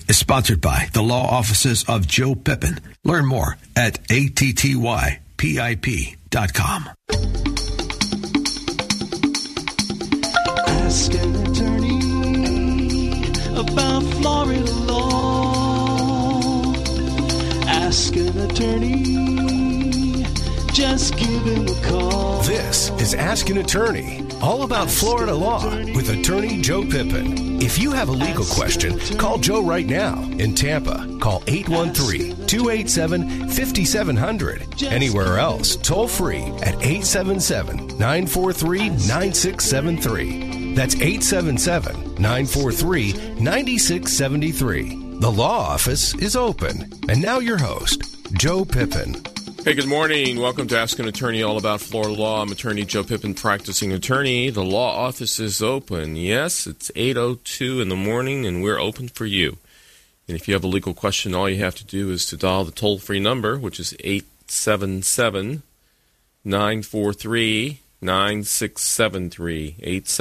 is sponsored by the law offices of Joe Pippin. Learn more at attypip.com. Ask an attorney about Florida law. Ask an attorney, just give him a call. This is Ask an Attorney, all about Florida law with attorney Joe Pippin. If you have a legal question, call Joe right now. In Tampa, call 813-287-5700. Anywhere else, toll free at 877-943-9673. That's 877-943-9673. The law office is open. And now your host, Joe Pippin. Hey, good morning. Welcome to Ask an Attorney, all about Florida law. I'm attorney Joe Pippin, practicing attorney. The law office is open. Yes, it's 8:02 in the morning, and we're open for you. And if you have a legal question, all you have to do is to dial the toll-free number, which is 877-943-9673.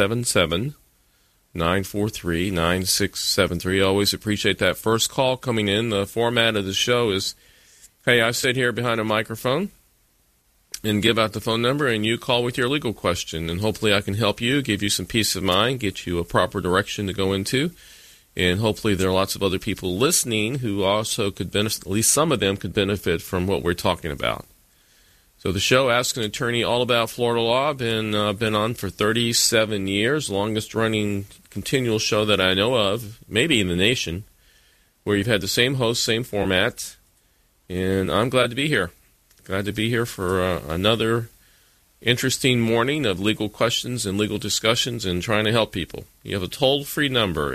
877-943-9673. Always appreciate that first call coming in. The format of the show is, hey, I sit here behind a microphone and give out the phone number, and you call with your legal question. And hopefully I can help you, give you some peace of mind, get you a proper direction to go into. And hopefully there are lots of other people listening who also could benefit, at least some of them could benefit from what we're talking about. So the show, Ask an Attorney, all about Florida law, been on for 37 years, longest running continual show that I know of, maybe in the nation, where you've had the same host, same format. And I'm glad to be here. Glad to be here for another interesting morning of legal questions and legal discussions and trying to help people. You have a toll-free number,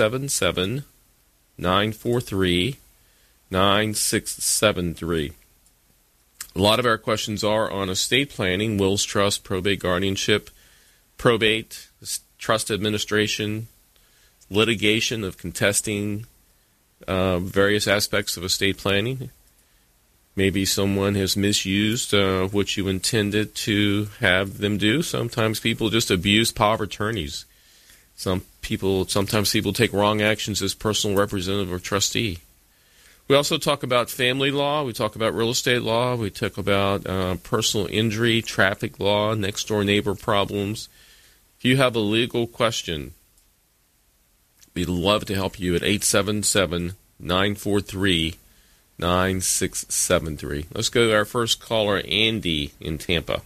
877-943-9673. A lot of our questions are on estate planning, wills, trust, probate, guardianship, probate, trust administration, litigation of contesting various aspects of estate planning. Maybe someone has misused what you intended to have them do. Sometimes people just abuse power of attorneys. Sometimes people take wrong actions as personal representative or trustee. We also talk about family law. We talk about real estate law. We talk about personal injury, traffic law, next door neighbor problems. If you have a legal question, we'd love to help you at 877-943-9673. Let's go to our first caller, Andy in Tampa.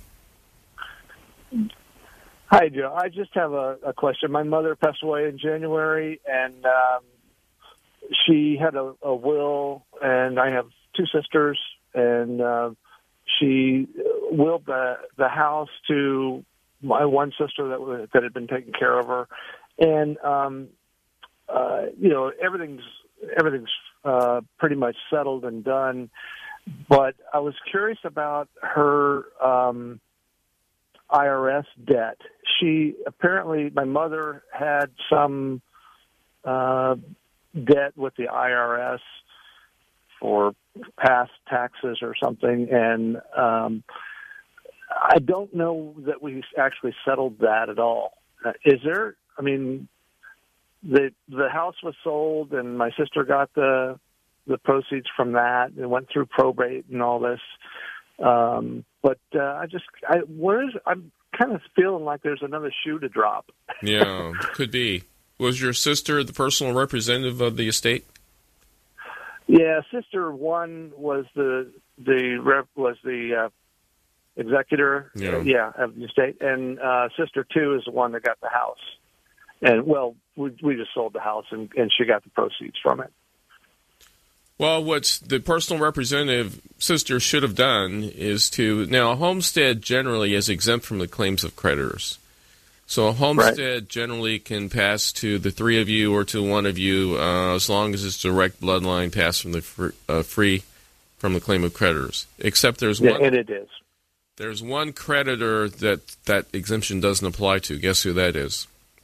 Hi, Joe. I just have a question. My mother passed away in January, and she had a will, and I have two sisters, and she willed the house to my one sister that had been taking care of her, and everything's pretty much settled and done. But I was curious about her IRS debt. My mother had some debt with the IRS for past taxes or something, and I don't know that we actually settled that at all. Is there? I mean, the house was sold, and my sister got the proceeds from that, and went through probate and all this. I'm kind of feeling like there's another shoe to drop. Yeah, could be. Was your sister the personal representative of the estate? Yeah, sister one was the executor. Yeah. Of the estate, and sister two is the one that got the house. And we just sold the house, and she got the proceeds from it. Well, what the personal representative sister should have done is now a homestead generally is exempt from the claims of creditors. So a homestead generally can pass to the three of you or to one of you as long as it's direct bloodline passed from the free from the claim of creditors. Except there's one. And it is. There's one creditor that exemption doesn't apply to. Guess who that is?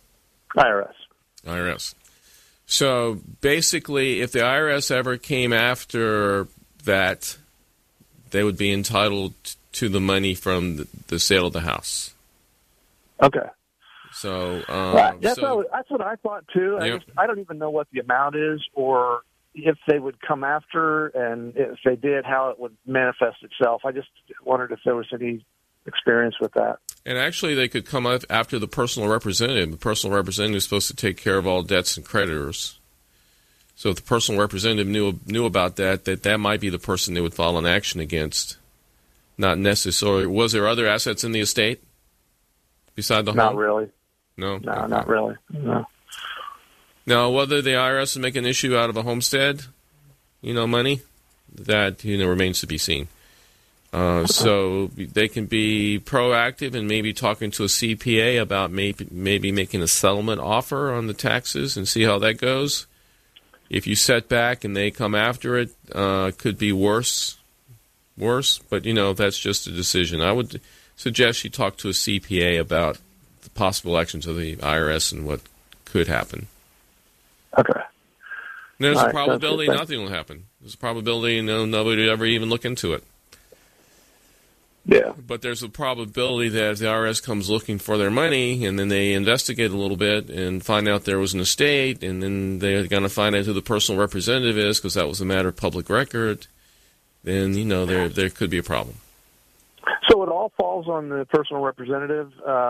IRS. So basically, if the IRS ever came after that, they would be entitled to the money from the sale of the house. Okay. So that's what I thought too. Yep. I don't even know what the amount is, or if they would come after, and if they did, how it would manifest itself. I just wondered if there was any experience with that. And actually, they could come up after the personal representative. The personal representative is supposed to take care of all debts and creditors. So if the personal representative knew about that might be the person they would file an action against. Not necessarily. Was there other assets in the estate beside the home? Not really. No? No, Okay. not really. No. Now, whether the IRS would make an issue out of a homestead, money, that, remains to be seen. So they can be proactive and maybe talking to a CPA about maybe making a settlement offer on the taxes and see how that goes. If you set back and they come after it, could be worse. But, that's just a decision. I would suggest you talk to a CPA about the possible actions of the IRS and what could happen. Okay. There's All a right, probability that's nothing will happen. There's a probability nobody would ever even look into it. Yeah. But there's a probability that if the IRS comes looking for their money and then they investigate a little bit and find out there was an estate, and then they're going to find out who the personal representative is because that was a matter of public record, then, there could be a problem. So it all falls on the personal representative,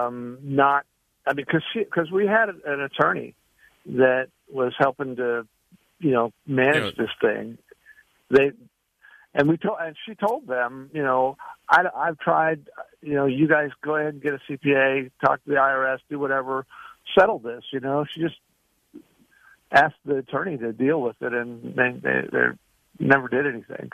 because we had an attorney that was helping to, manage this thing. And she told them, I've tried, you guys go ahead and get a CPA, talk to the IRS, do whatever, settle this. She just asked the attorney to deal with it, and they never did anything.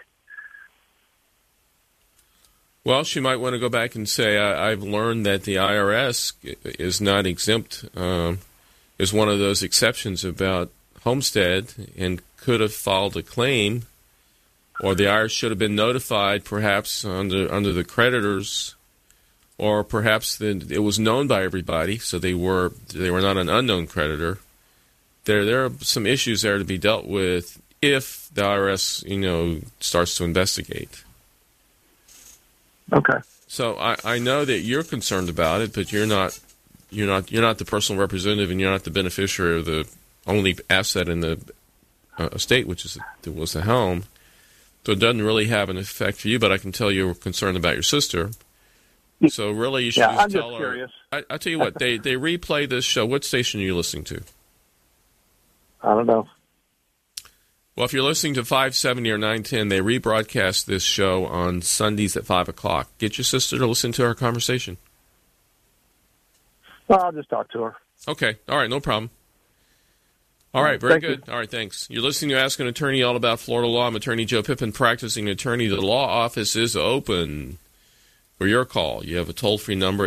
Well, she might want to go back and say, I've learned that the IRS is not exempt, is one of those exceptions about homestead, and could have filed a claim, or the IRS should have been notified perhaps under the creditors, or perhaps it was known by everybody, so they were not an unknown creditor. There are some issues there to be dealt with if the IRS, starts to investigate. Okay. So I know that you're concerned about it, but you're not the personal representative, and you're not the beneficiary of the only asset in the estate, which was the home. So it doesn't really have an effect for you, but I can tell you're concerned about your sister. So really, you should I'm tell just her. curious. I tell you what, they replay this show. What station are you listening to? I don't know. Well, if you're listening to 570 or 910, they rebroadcast this show on Sundays at 5 o'clock. Get your sister to listen to our conversation. Well, I'll just talk to her. Okay. All right. No problem. All right. Very Thank good. you. All right. Thanks. You're listening to Ask an Attorney, all about Florida law. I'm Attorney Joe Pippin, practicing attorney. The law office is open for your call. You have a toll-free number,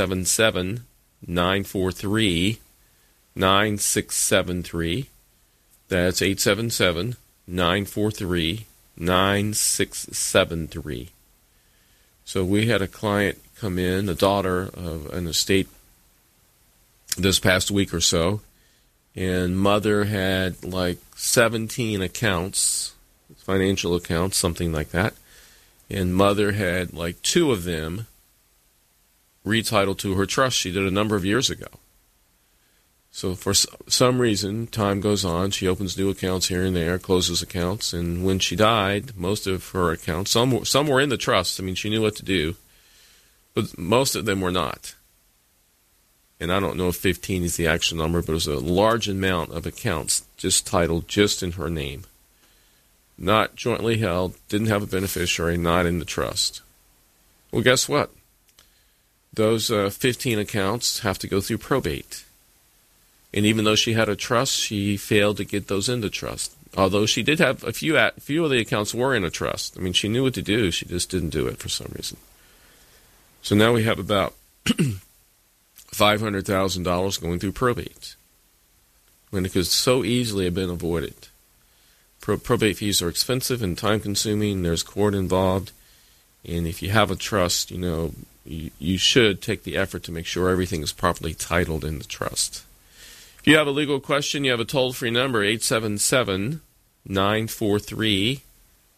877-943-9673. That's 877-943-9673. So we had a client come in, a daughter of an estate, this past week or so, and mother had like 17 accounts, financial accounts, something like that, and mother had like 2 of them retitled to her trust. She did a number of years ago. So for some reason, time goes on, she opens new accounts here and there, closes accounts, and when she died, most of her accounts, some were in the trust. I mean, she knew what to do, but most of them were not. And I don't know if 15 is the actual number, but it was a large amount of accounts just titled just in her name. Not jointly held, didn't have a beneficiary, not in the trust. Well, guess what? Those 15 accounts have to go through probate. And even though she had a trust, she failed to get those into trust. Although she did have a few of the accounts were in a trust. I mean, she knew what to do. She just didn't do it for some reason. So now we have about $500,000 going through probate, when it could so easily have been avoided. Probate fees are expensive and time-consuming. There's court involved. And if you have a trust, you should take the effort to make sure everything is properly titled in the trust. If you have a legal question, you have a toll-free number,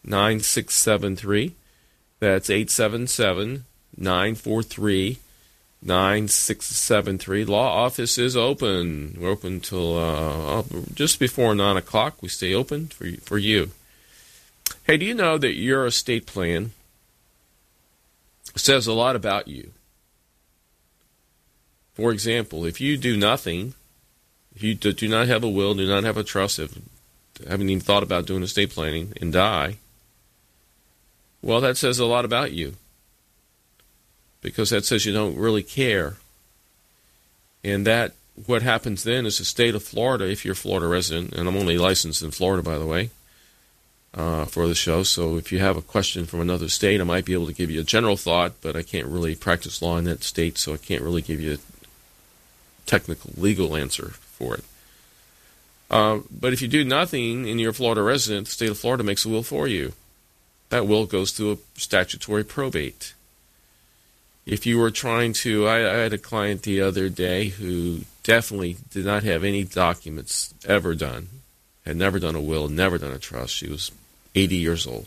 877-943-9673. That's 877-943-9673. 9673. Law office is open. We're open till just before 9 o'clock. We stay open for you. Hey, do you know that your estate plan says a lot about you? For example, if you do nothing, if you do not have a will, do not have a trust, haven't even thought about doing estate planning, and die, well, that says a lot about you. Because that says you don't really care. And that, what happens then is the state of Florida, if you're a Florida resident, and I'm only licensed in Florida, by the way, for the show, so if you have a question from another state, I might be able to give you a general thought, but I can't really practice law in that state, so I can't really give you a technical legal answer for it. But if you do nothing and you're a Florida resident, the state of Florida makes a will for you. That will goes through a statutory probate. If you were trying to, I had a client the other day who definitely did not have any documents ever done, had never done a will, never done a trust. She was 80 years old.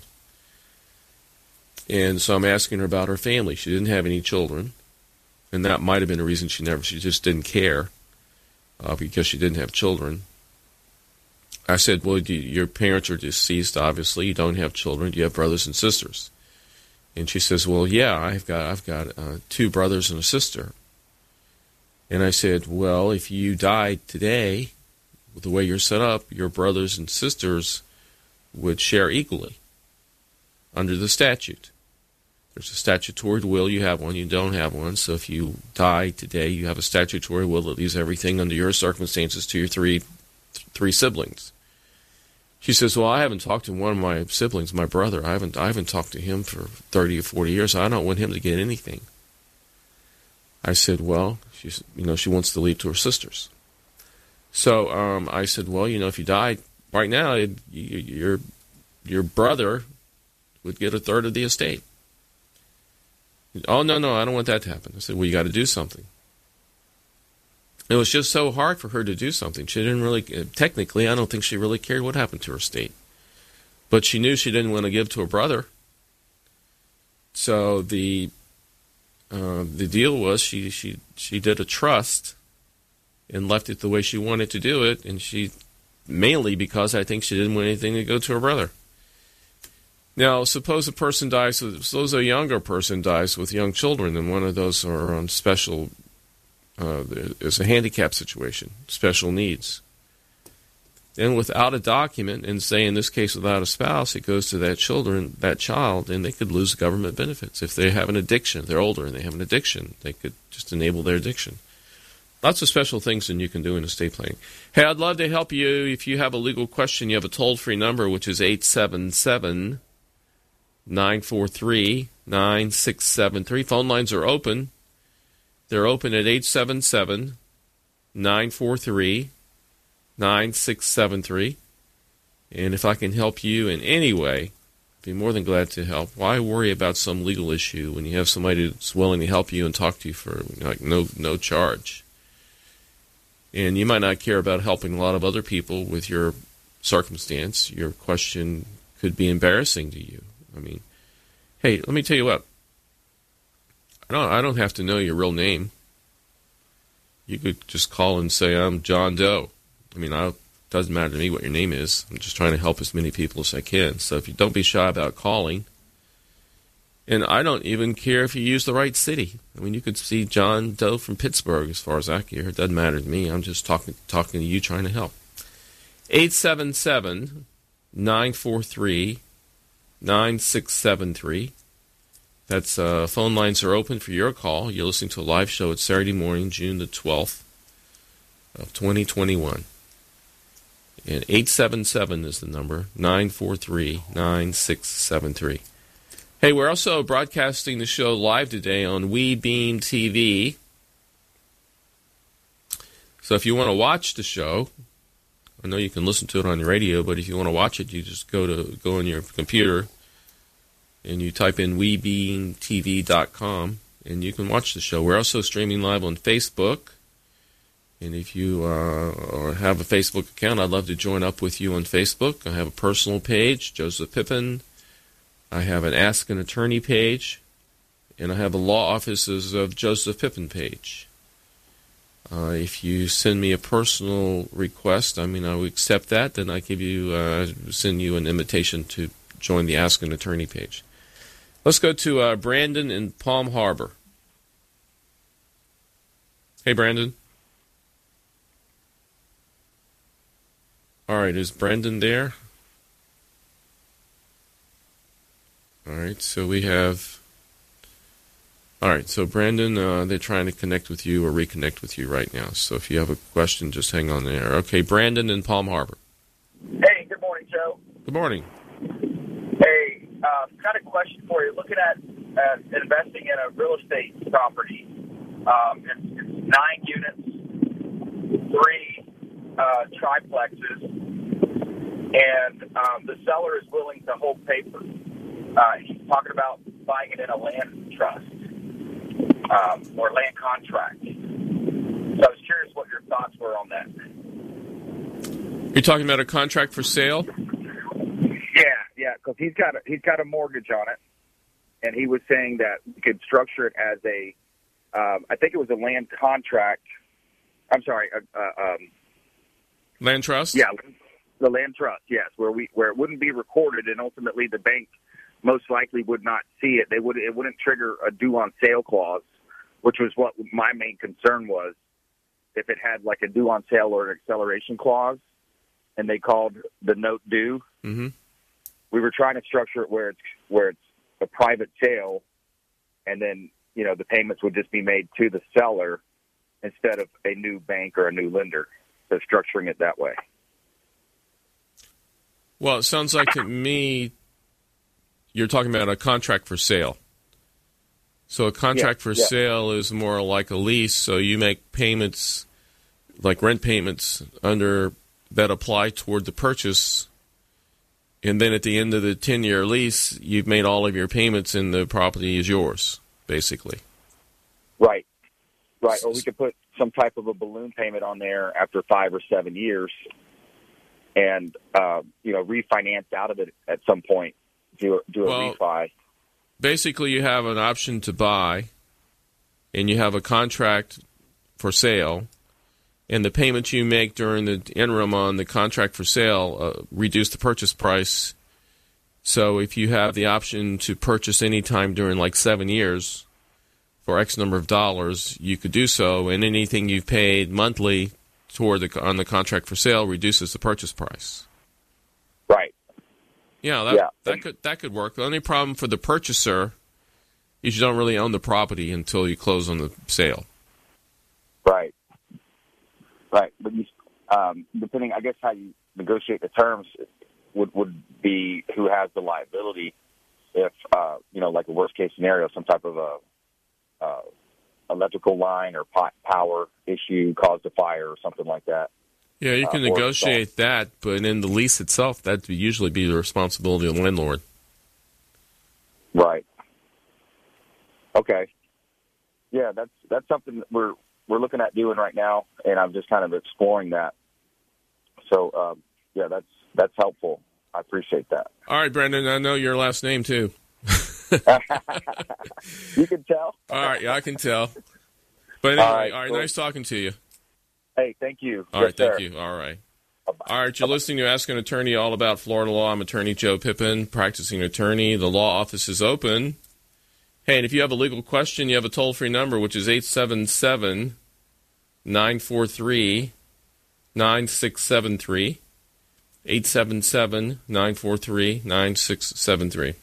And so I'm asking her about her family. She didn't have any children, and that might have been a reason she just didn't care because she didn't have children. I said, well, your parents are deceased, obviously. You don't have children. Do you have brothers and sisters? And she says, well, yeah, I've got 2 brothers and a sister. And I said, well, if you died today, with the way you're set up, your brothers and sisters would share equally under the statute. There's a statutory will. You have one. You don't have one. So if you die today, you have a statutory will that leaves everything under your circumstances to your three siblings. She says, well, I haven't talked to one of my siblings, my brother. I haven't talked to him for 30 or 40 years. I don't want him to get anything. I said, well, she wants to leave to her sisters. So I said, well, if you died right now, your brother would get a third of the estate. Oh, no, I don't want that to happen. I said, well, you got to do something. It was just so hard for her to do something. She didn't really, technically, I don't think she really cared what happened to her estate. But she knew she didn't want to give to her brother. So the deal was she did a trust and left it the way she wanted to do it, and mainly because I think she didn't want anything to go to her brother. Now, suppose a younger person dies with young children, and one of those are on special. There's a handicap situation, special needs. Then without a document, and say in this case without a spouse, it goes to that child, and they could lose government benefits. If they have an addiction, they're older and they have an addiction, they could just enable their addiction. Lots of special things that you can do in estate planning. Hey, I'd love to help you. If you have a legal question, you have a toll-free number, which is 877-943-9673. Phone lines are open. They're open at 877-943-9673. And if I can help you in any way, I'd be more than glad to help. Why worry about some legal issue when you have somebody that's willing to help you and talk to you for no charge? And you might not care about helping a lot of other people with your circumstance. Your question could be embarrassing to you. I mean, hey, let me tell you what. I don't have to know your real name. You could just call and say, I'm John Doe. I mean, it doesn't matter to me what your name is. I'm just trying to help as many people as I can. So if you don't be shy about calling. And I don't even care if you use the right city. I mean, you could see John Doe from Pittsburgh as far as I care. It doesn't matter to me. I'm just talking to you, trying to help. 877-943-9673. That's phone lines are open for your call. You're listening to a live show. It's Saturday morning, June the 12th of 2021. And 877 is the number, 943-9673. Hey, we're also broadcasting the show live today on WeBeam TV. So if you want to watch the show, I know you can listen to it on the radio, but if you want to watch it, you just go on your computer and you type in WeBeamTV.com, and you can watch the show. We're also streaming live on Facebook. And if you have a Facebook account, I'd love to join up with you on Facebook. I have a personal page, Joseph Pippin. I have an Ask an Attorney page, and I have the law offices of Joseph Pippin page. If you send me a personal request, I will accept that. Then I send you an invitation to join the Ask an Attorney page. Let's go to Brandon in Palm Harbor. Hey, Brandon. All right, is Brandon there? All right, so we have... All right, so Brandon, they're trying to connect with you or reconnect with you right now. So if you have a question, just hang on there. Okay, Brandon in Palm Harbor. Hey, good morning, Joe. Good morning. Hey, got a question for you. Looking at investing in a real estate property, it's 9 units, 3 triplexes, and the seller is willing to hold paper. He's talking about buying it in a land trust or land contract. So I was curious what your thoughts were on that. You're talking about a contract for sale? Yeah, because he's got a mortgage on it, and he was saying that we could structure it as a, I think it was a land contract. I'm sorry, land trust. Yeah, the land trust. Yes, where it wouldn't be recorded, and ultimately the bank most likely would not see it. It wouldn't trigger a due on sale clause, which was what my main concern was. If it had like a due on sale or an acceleration clause, and they called the note due, we were trying to structure it where it's a private sale, and then the payments would just be made to the seller instead of a new bank or a new lender. So structuring it that way. Well, it sounds like to me you're talking about a contract for sale. So a contract for sale is more like a lease, so you make payments, like rent payments, that apply toward the purchase, and then at the end of the 10-year lease, you've made all of your payments and the property is yours, basically. Right. Or we could put some type of a balloon payment on there after 5 or 7 years and, refinance out of it at some point. Do a refi. Basically, you have an option to buy, and you have a contract for sale, and the payments you make during the interim on the contract for sale reduce the purchase price. So if you have the option to purchase any time during like 7 years for X number of dollars, you could do so, and anything you've paid monthly on the contract for sale reduces the purchase price. Right. Yeah, that could work. The only problem for the purchaser is you don't really own the property until you close on the sale. Right. But you, depending, I guess, how you negotiate the terms would be who has the liability if, like a worst case scenario, some type of a electrical line or power issue caused a fire or something like that. Yeah, you can negotiate that, but in the lease itself, that would usually be the responsibility of the landlord. Right. Okay. Yeah, that's something that we're looking at doing right now, and I'm just kind of exploring that. So, that's helpful. I appreciate that. All right, Brendan, I know your last name, too. You can tell? All right, yeah, I can tell. But anyway, all right, cool. Nice talking to you. Hey, thank you. All right, thank you. All right. Bye-bye. All right, you're listening to Ask an Attorney, all about Florida law. I'm Attorney Joe Pippin, practicing attorney. The law office is open. Hey, and if you have a legal question, you have a toll-free number, which is 877-943-9673. 877-943-9673.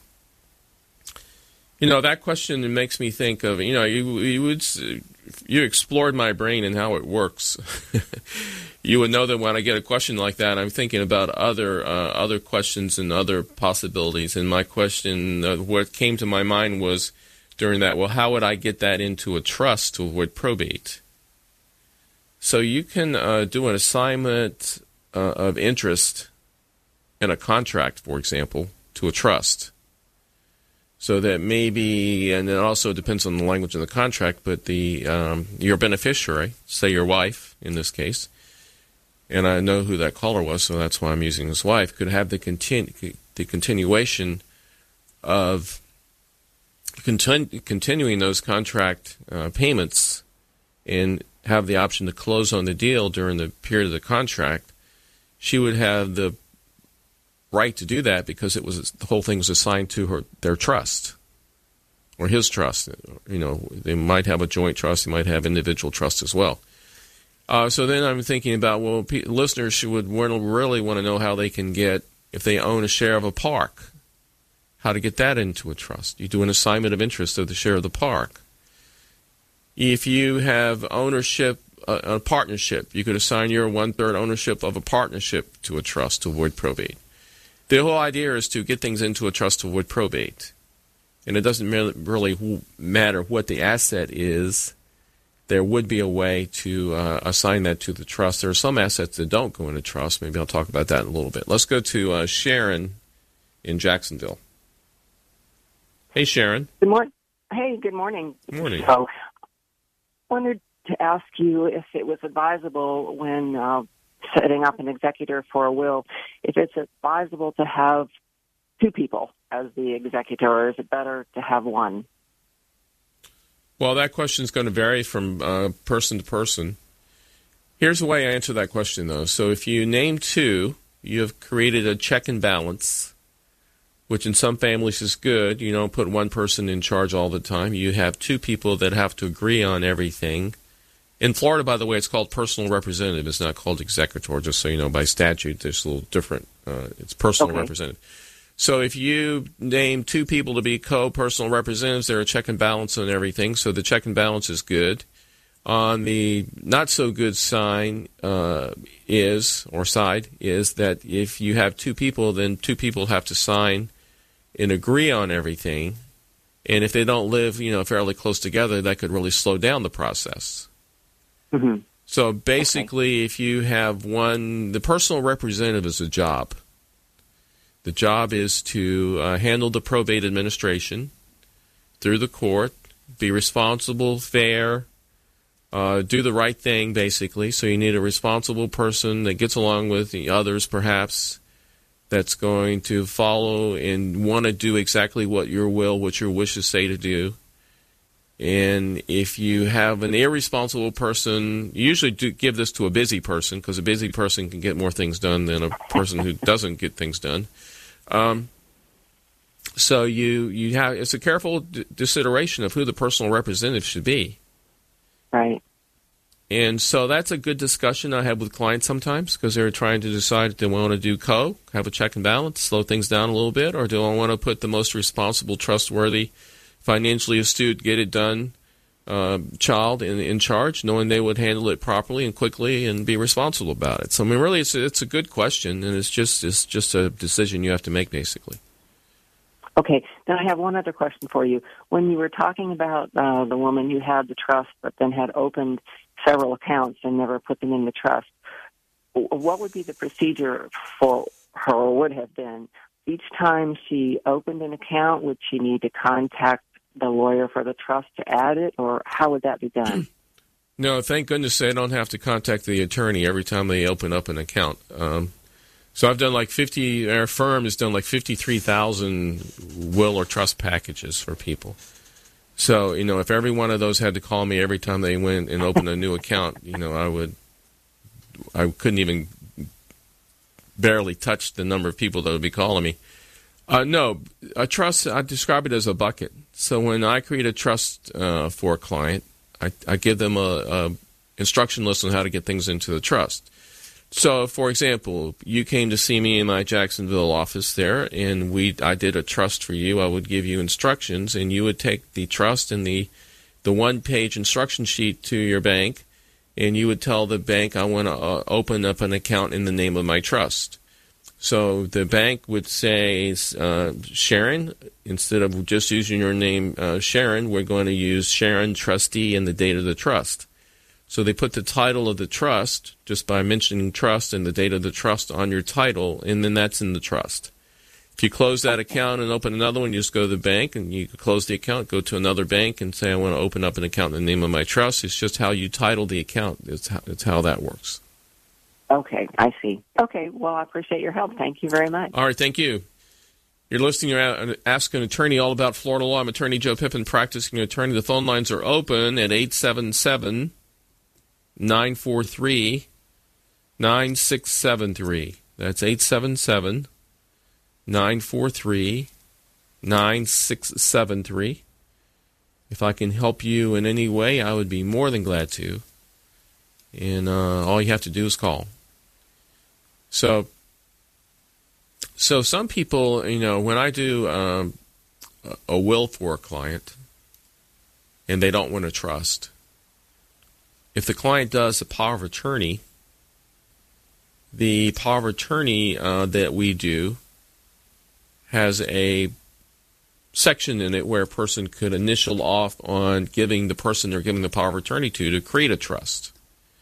That question makes me think of, you explored my brain and how it works. You would know that when I get a question like that, I'm thinking about other questions and other possibilities. And my question, what came to my mind was during that, well, how would I get that into a trust to avoid probate? So you can do an assignment of interest in a contract, for example, to a trust. So that maybe, and it also depends on the language of the contract, but your beneficiary, say your wife in this case, and I know who that caller was, so that's why I'm using his wife, could have the continuation of continuing those contract payments and have the option to close on the deal during the period of the contract, she would have the right to do that because the whole thing was assigned to their trust or his trust. They might have a joint trust, they might have individual trust as well. So then I'm thinking about, well, listeners would really want to know how they can get, if they own a share of a park, how to get that into a trust. You do an assignment of interest of the share of the park. If you have ownership, a partnership, you could assign your 1/3 ownership of a partnership to a trust to avoid probate. The whole idea is to get things into a trust to avoid probate. And it doesn't really matter what the asset is. There would be a way to assign that to the trust. There are some assets that don't go into trust. Maybe I'll talk about that in a little bit. Let's go to Sharon in Jacksonville. Hey, Sharon. Good morning. Hey, good morning. Good morning. So, I wanted to ask you if it was advisable when setting up an executor for a will, if it's advisable to have two people as the executor, or is it better to have one? Well, that question is going to vary from person to person. Here's the way I answer that question, though. So if you name two, you have created a check and balance, which in some families is good. You don't put one person in charge all the time. You have two people that have to agree on everything. In Florida, by the way, it's called personal representative. It's not called executor, just so you know. By statute, there's a little different. It's personal representative. So if you name two people to be co-personal representatives, they're a check and balance on everything. So the check and balance is good. On the not-so-good side is that if you have two people, then two people have to sign and agree on everything. And if they don't live, fairly close together, that could really slow down the process. Mm-hmm. So basically, if you have the personal representative is a job. The job is to handle the probate administration through the court, be responsible, fair, do the right thing, basically. So you need a responsible person that gets along with the others, perhaps, that's going to follow and want to do exactly what your wishes say to do. And if you have an irresponsible person, you usually do give this to a busy person, because a busy person can get more things done than a person who doesn't get things done. So you have, it's a careful consideration of who the personal representative should be. Right. And so that's a good discussion I have with clients sometimes, because they're trying to decide if they want to do have a check and balance, slow things down a little bit, or do I want to put the most responsible, trustworthy, financially astute, get it done child in charge, knowing they would handle it properly and quickly and be responsible about it. So, I mean, really, it's a good question, and it's just a decision you have to make, basically. Okay. Then I have one other question for you. When you were talking about the woman who had the trust but then had opened several accounts and never put them in the trust, what would be the procedure for her, or would have been? Each time she opened an account, would she need to contact the lawyer for the trust to add it, or how would that be done? No, thank goodness they don't have to contact the attorney every time they open up an account. So I've done our firm has done 53,000 will or trust packages for people. So, if every one of those had to call me every time they went and opened a new account, I couldn't even barely touch the number of people that would be calling me. No, a trust, I describe it as a bucket. So when I create a trust for a client, I give them a instruction list on how to get things into the trust. So, for example, you came to see me in my Jacksonville office there, and I did a trust for you. I would give you instructions, and you would take the trust and the one-page instruction sheet to your bank, and you would tell the bank, I want to open up an account in the name of my trust. So the bank would say, Sharon, instead of just using your name, Sharon, we're going to use Sharon Trustee and the date of the trust. So they put the title of the trust, just by mentioning trust and the date of the trust on your title, and then that's in the trust. If you close that account and open another one, you just go to the bank, and you close the account, go to another bank, and say, I want to open up an account in the name of my trust. It's just how you title the account. It's how that works. Okay, I see. Okay, well, I appreciate your help. Thank you very much. All right, thank you. You're listening to Ask an Attorney, all about Florida law. I'm Attorney Joe Pippin, practicing attorney. The phone lines are open at 877-943-9673. That's 877-943-9673. If I can help you in any way, I would be more than glad to. And all you have to do is call. So some people, when I do a will for a client and they don't want a trust, if the client does a power of attorney, the power of attorney that we do has a section in it where a person could initial off on giving the person they're giving the power of attorney to create a trust.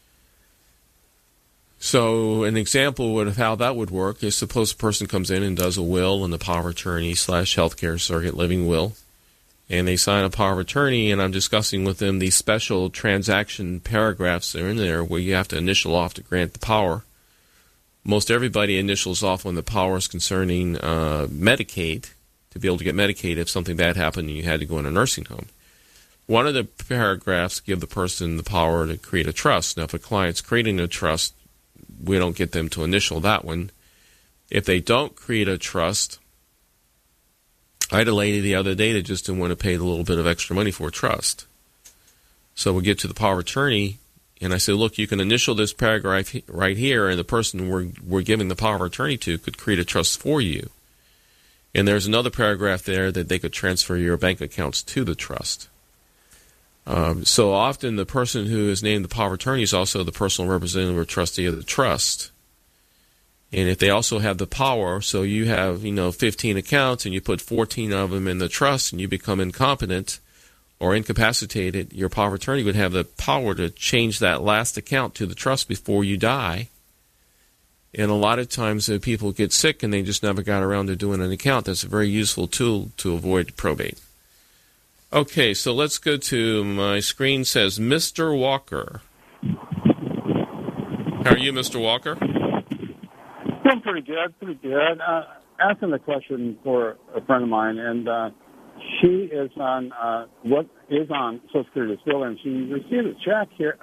So an example of how that would work is suppose a person comes in and does a will and the power of attorney / healthcare surrogate living will, and they sign a power of attorney, and I'm discussing with them these special transaction paragraphs that are in there where you have to initial off to grant the power. Most everybody initials off on the powers concerning Medicaid, to be able to get Medicaid if something bad happened and you had to go in a nursing home. One of the paragraphs give the person the power to create a trust. Now, if a client's creating a trust, we don't get them to initial that one. If they don't create a trust, I had a lady the other day that just didn't want to pay a little bit of extra money for a trust. So we get to the power of attorney, and I say, look, you can initial this paragraph right here, and the person we're giving the power of attorney to could create a trust for you. And there's another paragraph there that they could transfer your bank accounts to the trust. So often the person who is named the power of attorney is also the personal representative or trustee of the trust. And if they also have the power, so you have 15 accounts and you put 14 of them in the trust and you become incompetent or incapacitated, your power of attorney would have the power to change that last account to the trust before you die. And a lot of times people get sick and they just never got around to doing an account. That's a very useful tool to avoid probate. Okay, so let's go to my screen. Says Mr. Walker. How are you, Mr. Walker? Doing pretty good. Asking the question for a friend of mine, and she is on Social Security disability, and she received a check here.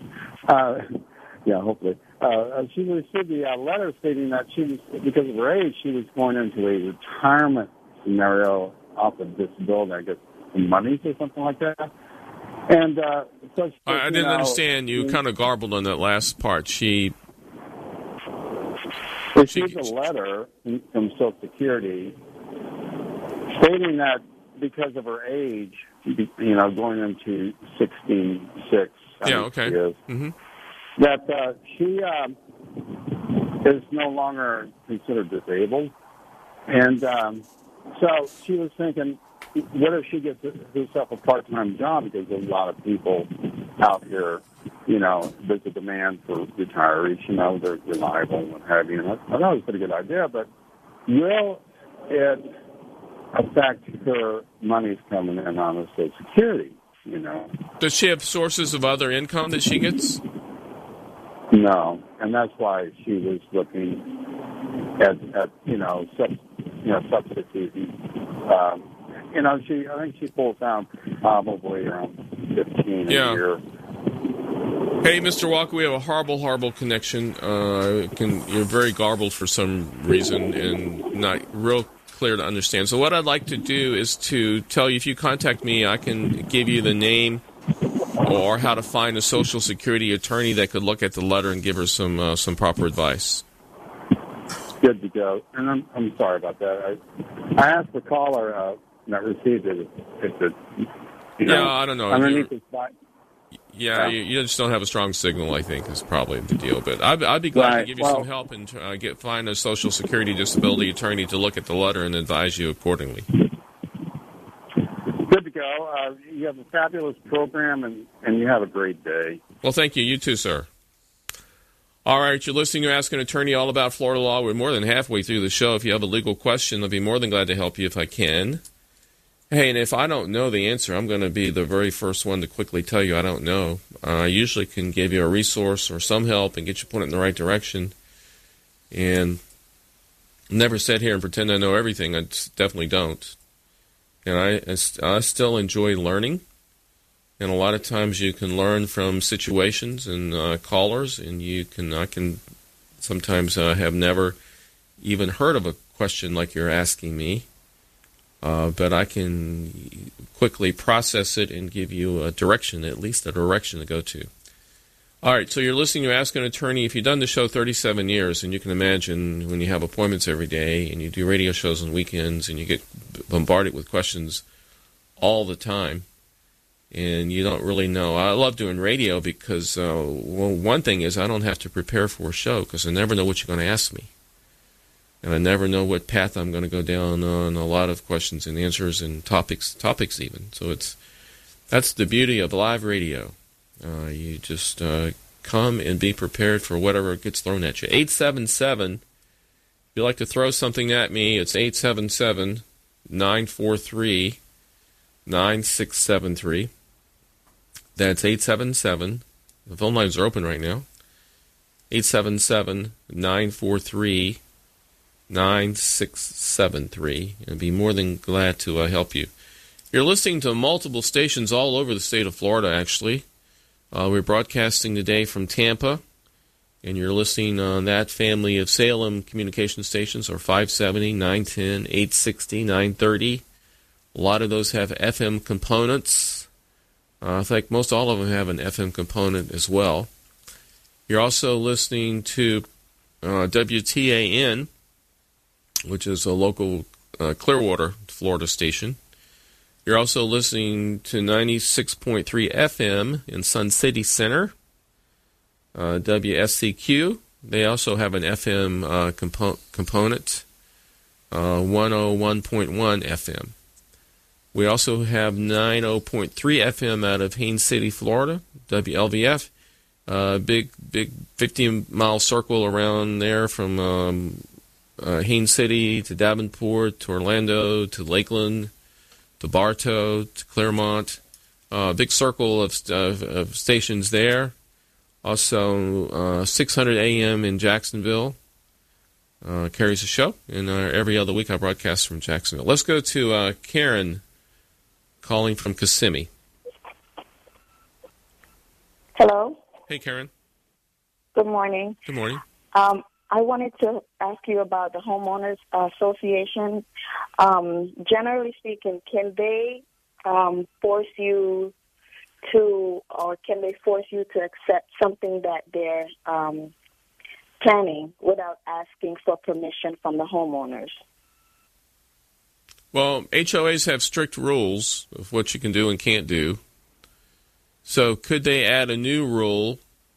Hopefully. She received the letter stating that she was, because of her age, she was going into a retirement scenario off of disability, I guess, monies or something like that. And so I didn't understand. You kind of garbled on that last part. She received a letter from Social Security stating that because of her age, going into 66, yeah, okay, she is, that she is no longer considered disabled. And so she was thinking, what if she gets herself a part-time job? Because there's a lot of people out here, there's a demand for retirees, they're reliable and what have you. And I thought it was a pretty good idea, but will it affect her money's coming in on the Social Security, Does she have sources of other income that she gets? No, and that's why she was looking at substituting. I think she pulls down probably around 15 a year. Hey, Mr. Walker, we have a horrible connection. You're very garbled for some reason and not real clear to understand. So what I'd like to do is to tell you, if you contact me, I can give you the name or how to find a Social Security attorney that could look at the letter and give her some proper advice. Good to go. And I'm sorry about that. I asked the caller that received it if it, I don't know. Underneath his body. Yeah, you just don't have a strong signal, I think, is probably the deal. But I'd be glad to give you some help and find a Social Security disability attorney to look at the letter and advise you accordingly. Good to go. You have a fabulous program, and you have a great day. Well, thank you. You too, sir. All right, you're listening to Ask an Attorney, all about Florida law. We're more than halfway through the show. If you have a legal question, I'll be more than glad to help you if I can. Hey, and if I don't know the answer, I'm going to be the very first one to quickly tell you I don't know. I usually can give you a resource or some help and get you pointed in the right direction. And never sit here and pretend I know everything. I definitely don't. And I still enjoy learning. And a lot of times you can learn from situations and callers, and I can sometimes have never even heard of a question like you're asking me, but I can quickly process it and give you a direction, at least a direction to go to. All right, so you're listening to Ask an Attorney. If you've done the show 37 years, and you can imagine when you have appointments every day and you do radio shows on weekends and you get bombarded with questions all the time, and you don't really know. I love doing radio because, one thing is I don't have to prepare for a show because I never know what you're going to ask me. And I never know what path I'm going to go down on a lot of questions and answers and topics even. So that's the beauty of live radio. You just come and be prepared for whatever gets thrown at you. 877, if you'd like to throw something at me, it's 877-943-9673. That's 877. The phone lines are open right now. 877-943-9673. I'd be more than glad to help you. You're listening to multiple stations all over the state of Florida, actually. We're broadcasting today from Tampa, and you're listening on that family of Salem communication stations, or 570, 910, 860, 930. A lot of those have FM components. I think most all of them have an FM component as well. You're also listening to WTAN, which is a local Clearwater, Florida station. You're also listening to 96.3 FM in Sun City Center, WSCQ. They also have an FM component, 101.1 FM. We also have 90.3 FM out of Haines City, Florida, WLVF. Big 50-mile circle around there from Haines City to Davenport to Orlando to Lakeland to Bartow to Claremont. Big circle of stations there. Also, 600 AM in Jacksonville carries a show, and every other week I broadcast from Jacksonville. Let's go to Karen calling from Kissimmee. Hello. Hey, Karen. Good morning. Good morning. I wanted to ask you about the homeowners association. Generally speaking, can they force you to, or can they force you to accept something that they're planning without asking for permission from the homeowners? Well, HOAs have strict rules of what you can do and can't do. So could they add a new rule,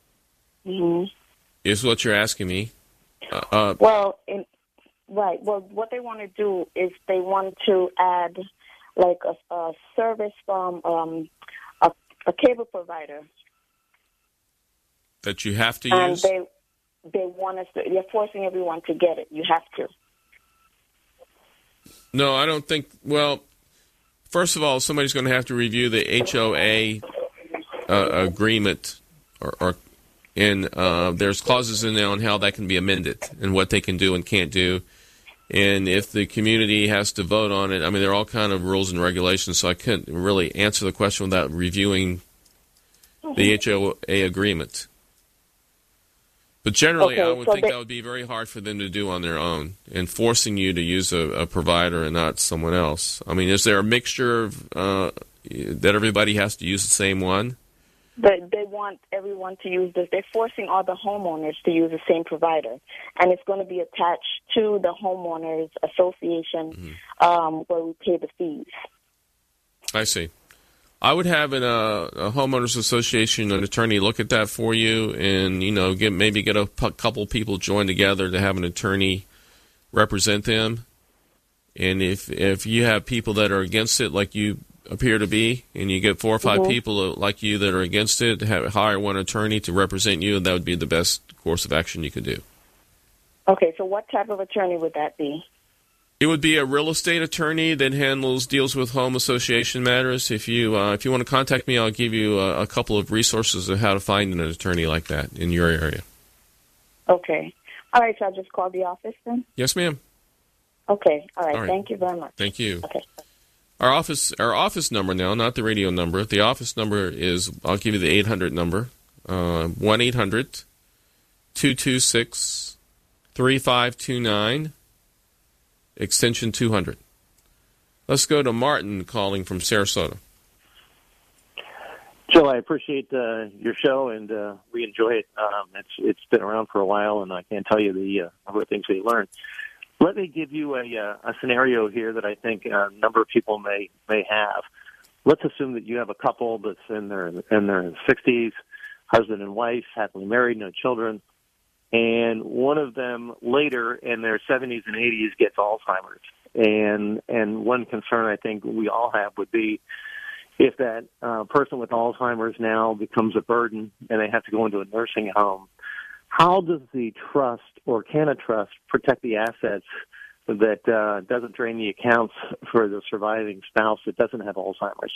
is what you're asking me? Right. Well, what they want to do is they want to add like a service from a cable provider. That you have to use? And they want us to, they're forcing everyone to get it. You have to. No, I don't think, well, first of all, somebody's going to have to review the HOA agreement, and there's clauses in there on how that can be amended and what they can do and can't do. And if the community has to vote on it, I mean, there are all kind of rules and regulations, so I couldn't really answer the question without reviewing the HOA agreement. But generally, I would think that would be very hard for them to do on their own, and forcing you to use a provider and not someone else. I mean, is there a mixture of, that everybody has to use the same one? They want everyone to use this. They're forcing all the homeowners to use the same provider, and it's going to be attached to the homeowners association where we pay the fees. I see. I would have a homeowners association, an attorney look at that for you, and get a couple people joined together to have an attorney represent them. And if you have people that are against it, like you appear to be, and you get 4 or 5 people like you that are against it, hire one attorney to represent you, and that would be the best course of action you could do. Okay, so what type of attorney would that be? It would be a real estate attorney that deals with home association matters. If you want to contact me, I'll give you a couple of resources of how to find an attorney like that in your area. Okay. All right, so I'll just call the office then? Yes, ma'am. Okay. All right. All right. Thank you very much. Thank you. Okay. Our office number now, not the radio number. The office number is, I'll give you the 800 number, 1-800-226-3529, extension 200. Let's go to Martin calling from Sarasota. Joe, I appreciate your show, and we enjoy it. It's been around for a while, and I can't tell you the number of things we learned. Let me give you a scenario here that I think a number of people may have. Let's assume that you have a couple that's in their 60s, husband and wife, happily married, no children, and one of them later in their 70s and 80s gets Alzheimer's. And one concern I think we all have would be if that person with Alzheimer's now becomes a burden and they have to go into a nursing home. How does the trust, or can a trust, protect the assets that doesn't drain the accounts for the surviving spouse that doesn't have Alzheimer's?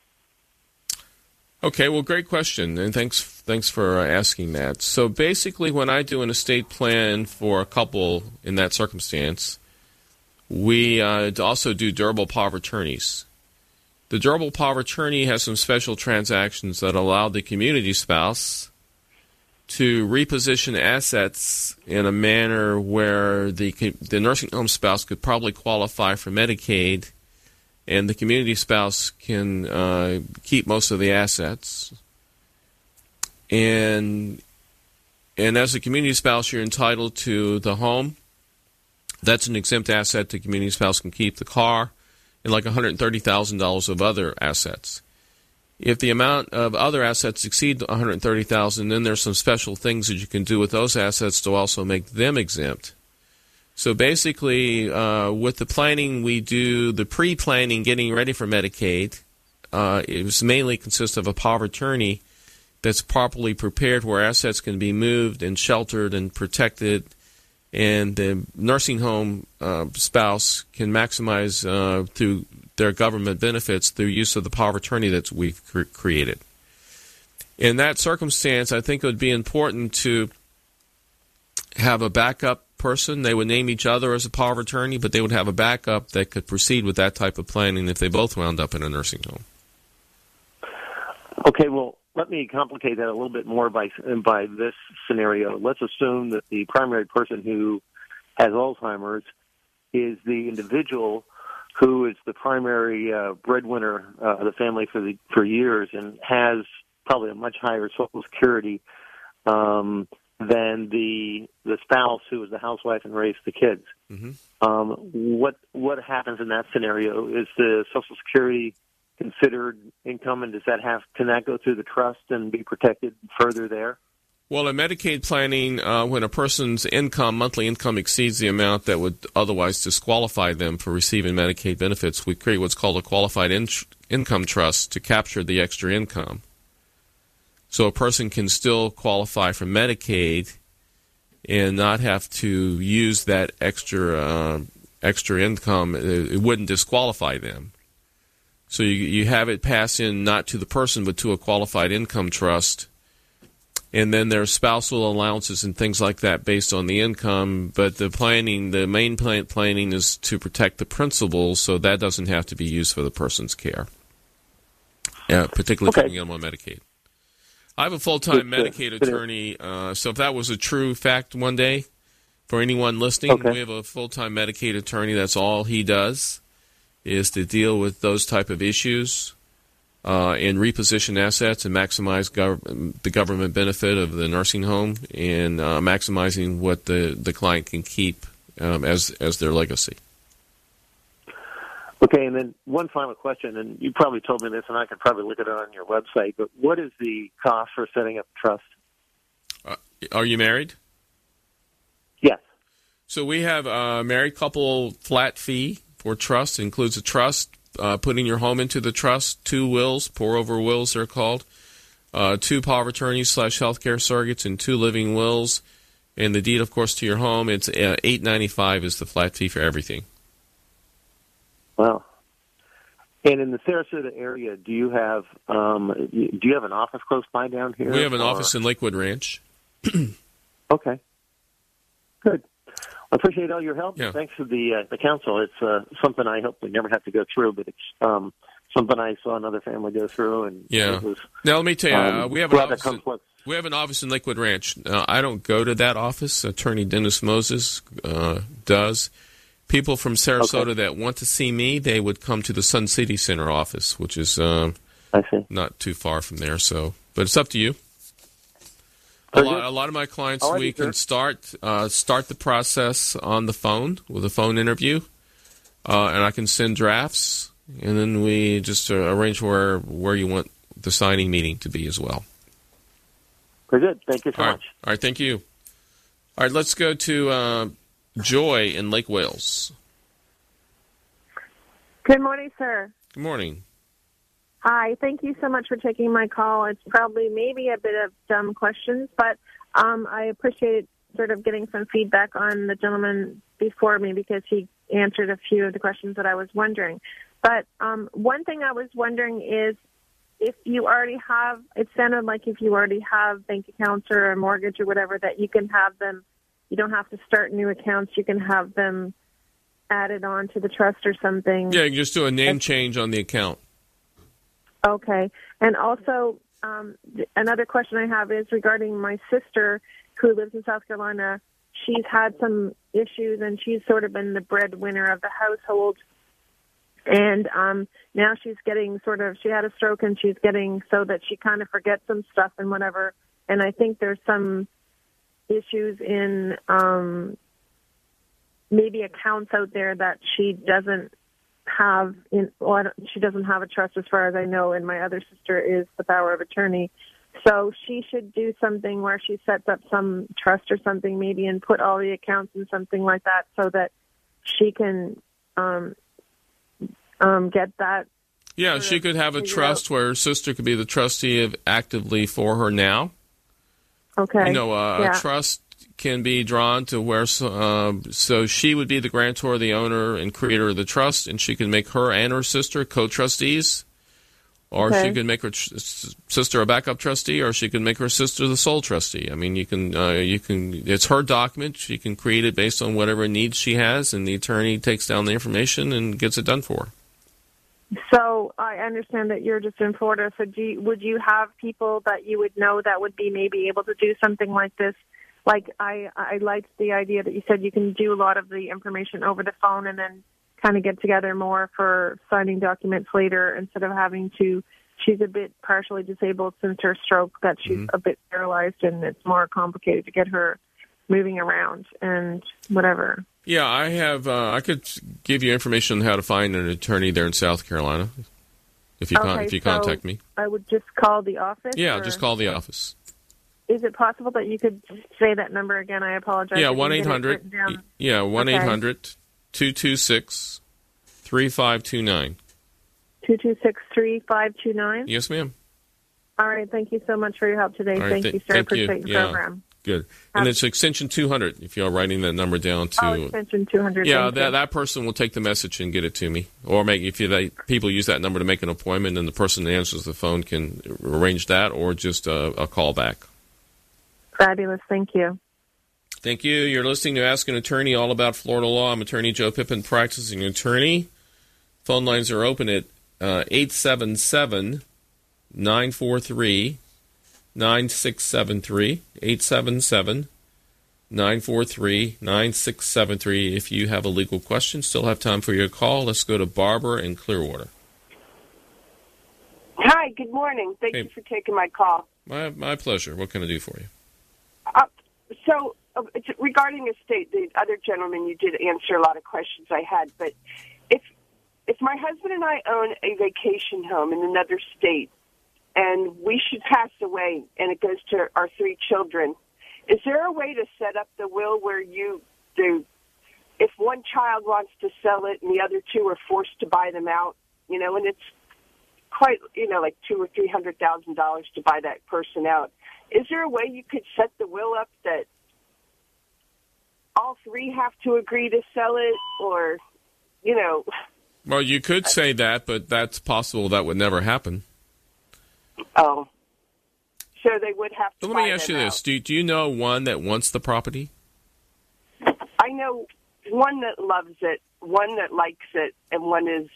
Okay, well, great question, and thanks for asking that. So basically, when I do an estate plan for a couple in that circumstance, we also do durable power of attorneys. The durable power of attorney has some special transactions that allow the community spouse to reposition assets in a manner where the nursing home spouse could probably qualify for Medicaid, and the community spouse can keep most of the assets. And as a community spouse, you're entitled to the home. That's an exempt asset. The community spouse can keep the car and like $130,000 of other assets. If the amount of other assets exceed $130,000, then there's some special things that you can do with those assets to also make them exempt. So basically, with the planning, we do the pre-planning, getting ready for Medicaid. It mainly consists of a power of attorney that's properly prepared where assets can be moved and sheltered and protected, and the nursing home spouse can maximize through their government benefits through use of the power of attorney that we've created. In that circumstance, I think it would be important to have a backup person. They would name each other as a power of attorney, but they would have a backup that could proceed with that type of planning if they both wound up in a nursing home. Okay, well, let me complicate that a little bit more by this scenario. Let's assume that the primary person who has Alzheimer's is the individual who is the primary breadwinner of the family for years and has probably a much higher Social Security than the spouse who is the housewife and raised the kids. Mm-hmm. What happens in that scenario? Is the Social Security considered income, and can that go through the trust and be protected further there? Well, in Medicaid planning, when a person's monthly income exceeds the amount that would otherwise disqualify them for receiving Medicaid benefits, we create what's called a qualified income trust to capture the extra income. So a person can still qualify for Medicaid and not have to use that extra income. It wouldn't disqualify them. So you have it pass in not to the person but to a qualified income trust. And then there's spousal allowances and things like that based on the income. But the main planning is to protect the principal, so that doesn't have to be used for the person's care, particularly if you're on Medicaid. I have a full-time Medicaid attorney, so if that was a true fact one day, for anyone listening, we have a full-time Medicaid attorney. That's all he does, is to deal with those type of issues. And reposition assets and maximize the government benefit of the nursing home and maximizing what the client can keep as their legacy. Okay, and then one final question, and you probably told me this, and I could probably look it up on your website, but what is the cost for setting up a trust? Are you married? Yes. So we have a married couple flat fee for trust. It includes a trust, putting your home into the trust, 2 wills, pour-over wills they're called, 2 power of attorneys / healthcare surrogates, and 2 living wills, and the deed, of course, to your home. It's $895 is the flat fee for everything. Wow. And in the Sarasota area, do you have an office close by down here? We have an office in Lakewood Ranch. Okay. Good. appreciate all your help. Yeah. Thanks for the counsel. It's something I hope we never have to go through, but it's something I saw another family go through. And Yeah. it was, Now, let me tell you, we have an office in Lakewood Ranch. I don't go to that office. Attorney Dennis Moses does. People from Sarasota that want to see me, they would come to the Sun City Center office, which is not too far from there. So, but it's up to you. A lot of my clients, we can start the process on the phone with a phone interview, and I can send drafts, and then we just arrange where you want the signing meeting to be as well. Very good. Thank you so much. All right, thank you. All right, let's go to Joy in Lake Wales. Good morning, sir. Good morning. Hi. Thank you so much for taking my call. It's probably maybe a bit of dumb questions, but I appreciate sort of getting some feedback on the gentleman before me because he answered a few of the questions that I was wondering. But one thing I was wondering is if you already have, it sounded like if you already have bank accounts or a mortgage or whatever, that you can have them. You don't have to start new accounts. You can have them added on to the trust or something. Yeah, you can just do a name change on the account. Okay. And also, another question I have is regarding my sister who lives in South Carolina. She's had some issues, and she's sort of been the breadwinner of the household. And now she's getting she had a stroke, and she's getting so that she kind of forgets some stuff and whatever. And I think there's some issues in maybe accounts out there that she doesn't have she doesn't have a trust as far as I know, and my other sister is the power of attorney. So she should do something where she sets up some trust or something maybe and put all the accounts in something like that so that she can get that. Yeah, she could have a trust where her sister could be the trustee actively for her now. Okay. A trust can be drawn to where, so she would be the grantor, the owner, and creator of the trust, and she can make her and her sister co-trustees, or she can make her sister a backup trustee, or she can make her sister the sole trustee. I mean, you can, it's her document. She can create it based on whatever needs she has, and the attorney takes down the information and gets it done for her. So I understand that you're just in Florida. So would you have people that you would know that would be maybe able to do something like this? Like I liked the idea that you said you can do a lot of the information over the phone and then kind of get together more for signing documents later instead of having to. She's a bit partially disabled since her stroke, that she's a bit paralyzed, and it's more complicated to get her moving around and whatever. Yeah, I have. I could give you information on how to find an attorney there in South Carolina if you contact me. I would just call the office. Yeah, just call the office. Is it possible that you could say that number again? I apologize. Yeah, 1-800. Yeah, 1-800-226-3529. 226-3529. Yes, ma'am. All right. Thank you so much for your help today. Right, thank you, sir. I appreciate the program. Good. And it's extension 200 if you're writing that number down to. Extension 200. Yeah, that person will take the message and get it to me. Or people use that number to make an appointment, and the person that answers the phone can arrange that or just a call back. Fabulous. Thank you. Thank you. You're listening to Ask an Attorney, all about Florida law. I'm Attorney Joe Pippin, practicing attorney. Phone lines are open at 877-943-9673, 877-943-9673. If you have a legal question, still have time for your call. Let's go to Barbara in Clearwater. Hi, good morning. Thank you for taking my call. My pleasure. What can I do for you? Regarding estate, the other gentleman, you did answer a lot of questions I had, but if my husband and I own a vacation home in another state and we should pass away and it goes to our 3 children, is there a way to set up the will where if one child wants to sell it and the other 2 are forced to buy them out, and it's quite, like $200,000 or $300,000 to buy that person out. Is there a way you could set the will up that all 3 have to agree to sell it, or, Well, you could say that, but that's possible that would never happen. Oh. So they would have to Let me ask you this. Do you know one that wants the property? I I know one that loves it, one that likes it, and one is,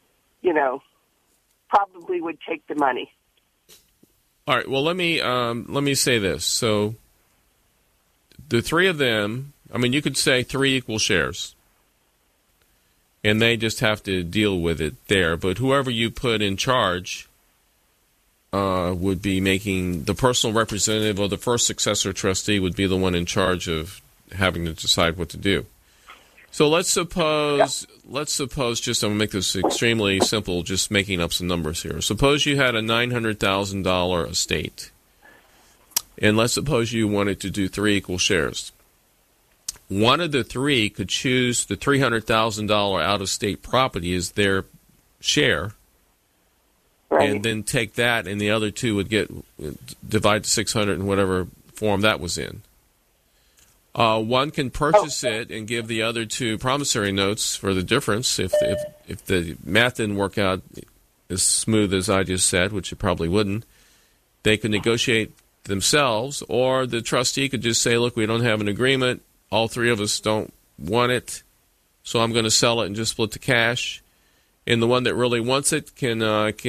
probably would take the money. All right. Well, let me say this. So the three of them, you could say 3 equal shares, and they just have to deal with it there. But whoever you put in charge would be making the personal representative, or the first successor trustee would be the one in charge of having to decide what to do. So let's suppose, just I'm going to make this extremely simple, just making up some numbers here. Suppose you had a $900,000 estate, and let's suppose you wanted to do 3 equal shares. One of the 3 could choose the $300,000 out-of-state property as their share, right, and then take that, and the other 2 would divide the $600 in whatever form that was in. One can purchase it and give the other 2 promissory notes for the difference. If the math didn't work out as smooth as I just said, which it probably wouldn't, they could negotiate themselves, or the trustee could just say, look, we don't have an agreement. All 3 of us don't want it, so I'm going to sell it and just split the cash. And the one that really wants it can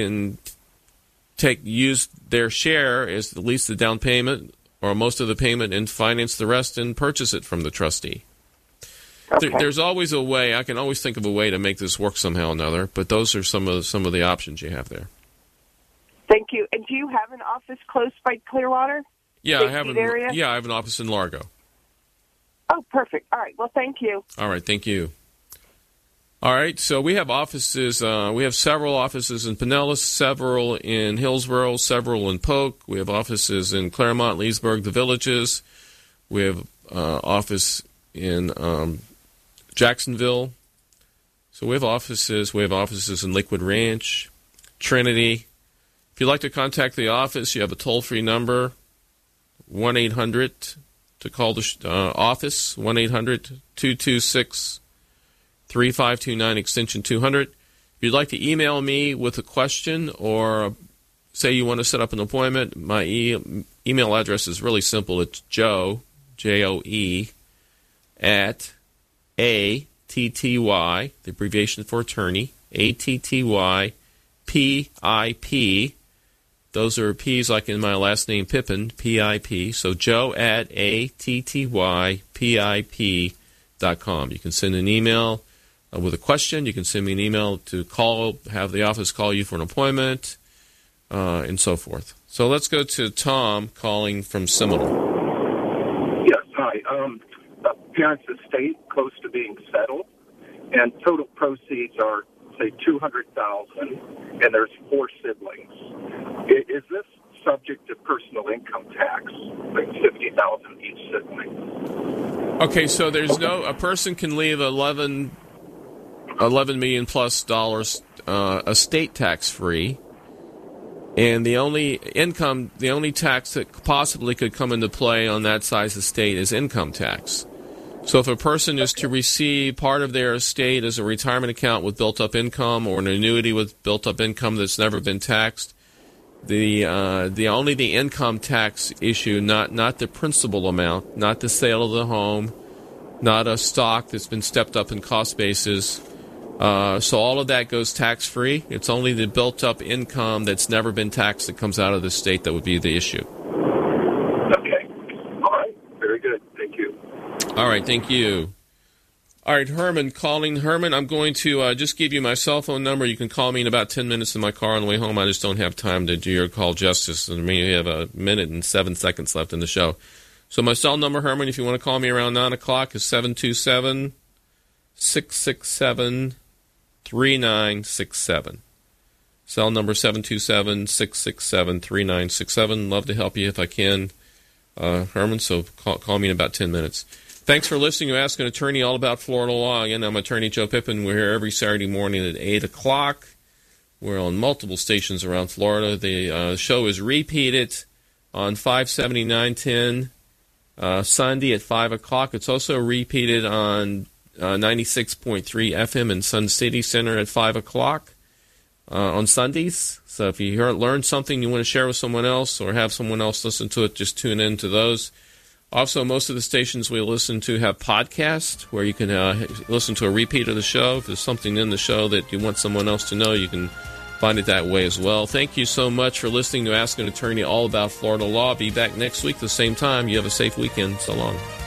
use their share as at least the down payment or most of the payment and finance the rest and purchase it from the trustee. Okay. There's always a way. I can always think of a way to make this work somehow or another, but those are some of the options you have there. Thank you. And do you have an office close by Clearwater? Yeah, I have an office in Largo. Oh, perfect. All right. Well, thank you. All right. Thank you. All right. So we have offices. We have several offices in Pinellas, several in Hillsborough, several in Polk. We have offices in Claremont, Leesburg, the Villages. We have office in Jacksonville. So we have offices. We have offices in Lakewood Ranch, Trinity. If you'd like to contact the office, you have a toll-free number, 1-800 to call the office, 1-800-226-3529, extension 200. If you'd like to email me with a question or say you want to set up an appointment, my email address is really simple. It's Joe, J-O-E, at A-T-T-Y, the abbreviation for attorney, A-T-T-Y, P-I-P. Those are P's like in my last name, Pippin, P-I-P. So Joe at ATTYPIP.com. You can send an email with a question. You can send me an email to have the office call you for an appointment, and so forth. So let's go to Tom calling from Seminole. Yes, hi. Parents' estate close to being settled, and total proceeds are, say, $200,000, and there's 4 siblings. Is this subject to personal income tax, like $50,000 each sibling? Okay, so there's a person can leave $11 million plus estate tax free, and the only tax that possibly could come into play on that size estate is income tax. So if a person is to receive part of their estate as a retirement account with built-up income or an annuity with built-up income that's never been taxed, the income tax issue, not the principal amount, not the sale of the home, not a stock that's been stepped up in cost basis. So all of that goes tax-free. It's only the built-up income that's never been taxed that comes out of the estate that would be the issue. Okay. All right. Very good. Thank you. All right. Thank you. All right, Herman calling. Herman, I'm going to just give you my cell phone number. You can call me in about 10 minutes in my car on the way home. I just don't have time to do your call justice. I mean, we have 1 minute and 7 seconds left in the show. So my cell number, Herman, if you want to call me around 9 o'clock, is 727-667-3967. Cell number 727-667-3967. Love to help you if I can, Herman, so call me in about 10 minutes. Thanks for listening to Ask an Attorney, all about Florida law. Again, I'm Attorney Joe Pippin. We're here every Saturday morning at 8 o'clock. We're on multiple stations around Florida. The show is repeated on 570-910 Sunday at 5 o'clock. It's also repeated on 96.3 FM in Sun City Center at 5 o'clock on Sundays. So if you learn something you want to share with someone else or have someone else listen to it, just tune in to those. Also, most of the stations we listen to have podcasts where you can listen to a repeat of the show. If there's something in the show that you want someone else to know, you can find it that way as well. Thank you so much for listening to Ask an Attorney, all about Florida law. Be back next week at the same time. You have a safe weekend. So long.